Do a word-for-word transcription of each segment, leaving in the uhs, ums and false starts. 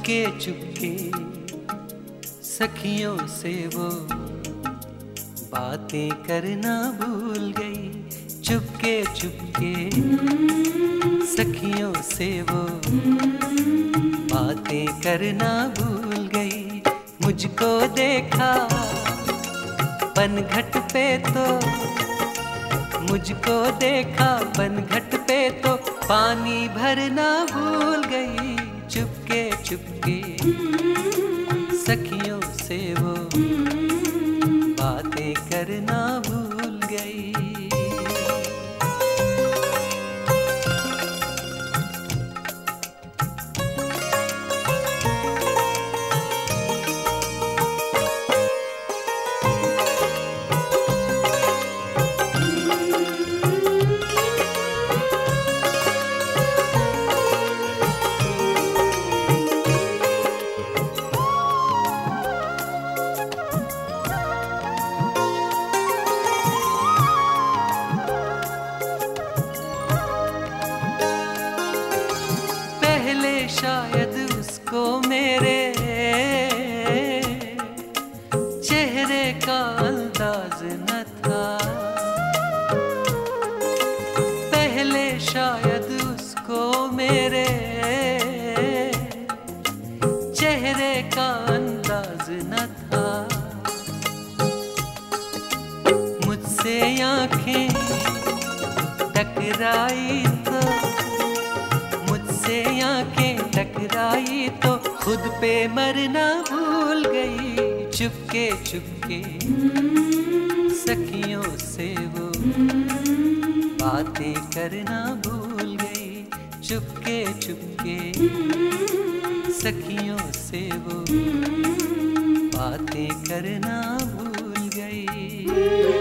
चुपके चुपके सखियों से वो बातें करना भूल गई। चुपके चुपके सखियों से वो बातें करना भूल गई। मुझको देखा पनघट पे तो मुझको देखा पनघट पे तो पानी भरना भूल गई। चुपके चुपके सखियों से वो बातें करना भूल गई। शायद उसको मेरे चेहरे का अंदाज न था। पहले शायद उसको मेरे चेहरे का अंदाज न था। मुझसे आंखें टकराई तो मुझसे आंखें टकराई तो खुद पे मरना भूल गई। चुपके चुपके सखियों से वो बातें करना भूल गई। चुपके चुपके सखियों से वो बातें करना भूल गई।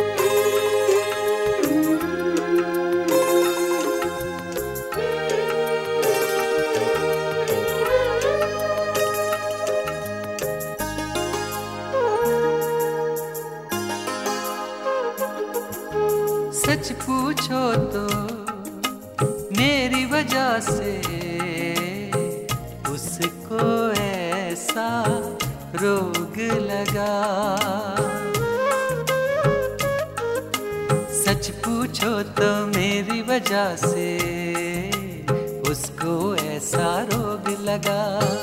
सच पूछो तो मेरी वजह से उसको ऐसा रोग लगा। सच पूछो तो मेरी वजह से उसको ऐसा रोग लगा।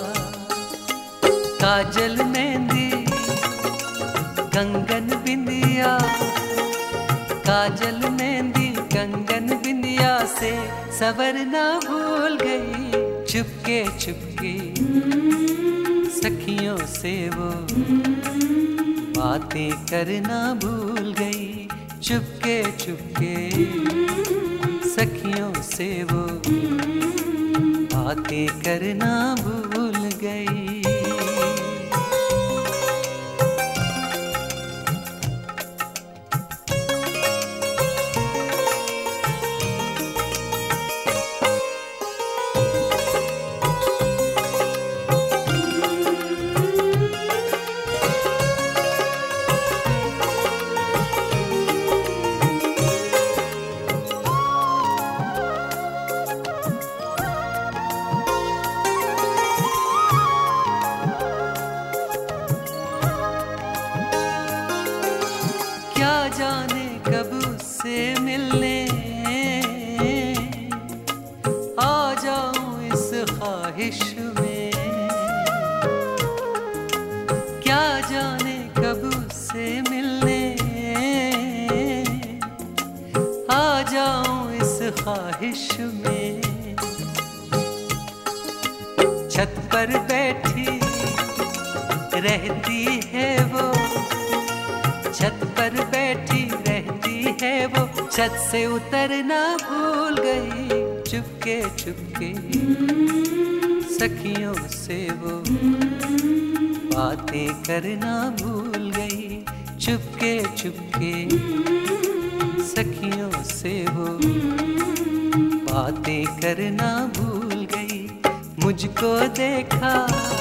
काजल मेहंदी कंगन बिंदिया काजल मेहंदी कंगन बिंदिया से संवरना भूल गई। चुपके चुपके सखियों से वो बातें करना भूल गई। चुपके चुपके सखियों से वो बातें करना भूल गई। क्या जाने कब उससे मिलने आ जाऊं इस ख्वाहिश में। क्या जाने कब उससे मिलने आ जाऊं इस ख्वाहिश में। छत पर बैठी रहती है वो छत पर बैठी रहती है वो छत से उतरना भूल गई। चुपके चुपके सखियों से वो बातें करना भूल गई। चुपके चुपके सखियों से वो बातें करना भूल गई। मुझको देखा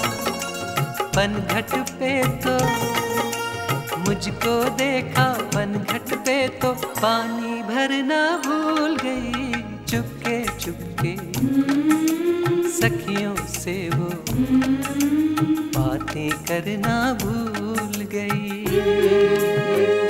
पनघट पे तो मुझको देखा पनघट पे तो पानी भरना भूल गई। चुपके चुपके सखियों से वो बातें करना भूल गई।